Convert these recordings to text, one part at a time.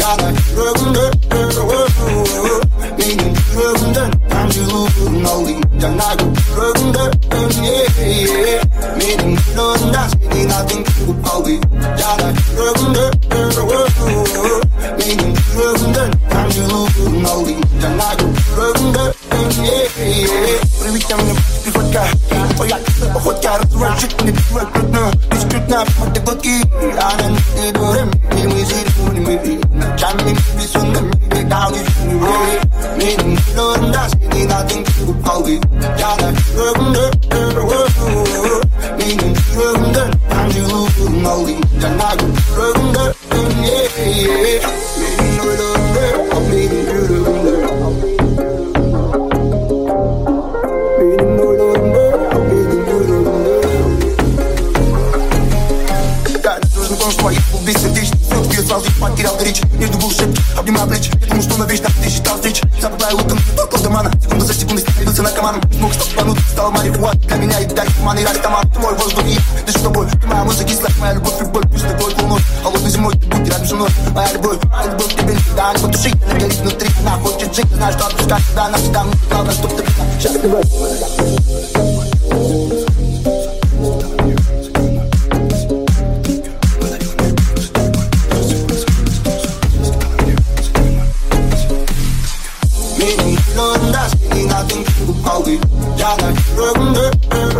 야나 여러분들 미는 여러분들 감주는 어린잖아요 여러분들 미는 넌 다시니 나든 기쁘파위 야나 여러분들 미는 여러분들 감주는 어린잖아요 여러분들 우리 때문에 비겁까 오야 호텔 reject me right now this could not put the cookie on the door me see the me 잠이 비순간 내 가운데 미는 넌 다시니 나든 기쁘파위 야나 여러분들 미는 여러분들 감주는 어린잖아요 여러분들 미는 여러분들 미는 여러분들 Своих беседишь, все сразу потерял речь. Между bullshit, обнимаю плечи. Я думаю, что навечно диджитал встреч. Забываю утром, только домана. Секунда за секундой становился наркоманом. Смог стопануть, стал марихуаной. Для меня и дать туман и растаман. Ты мой воздух и я, дышу тобой. Ты моя музыка кислая, моя любовь и боль. Пусть такой волной, холодной зимой ты будь рядом со мной. Моя любовь тебе никогда не потушить. Она горит внутри, она хочет жить. Знаешь, что отпускать тебя навсегда. Главное, чтоб ты счастлива. 넌 다시니 나든 기쁘파위 야나 여러분들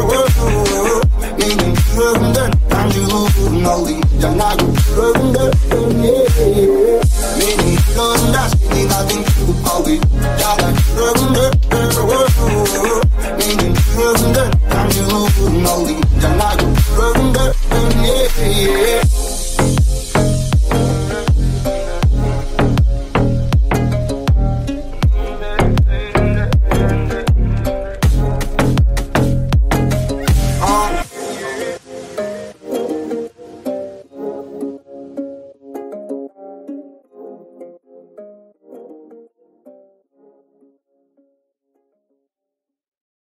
미는 여러분들 감주는 어린잖아요 여러분들 미는 넌 다시니 나든 기쁘파위 야나 여러분들 미는 여러분들 감주는 어린잖아요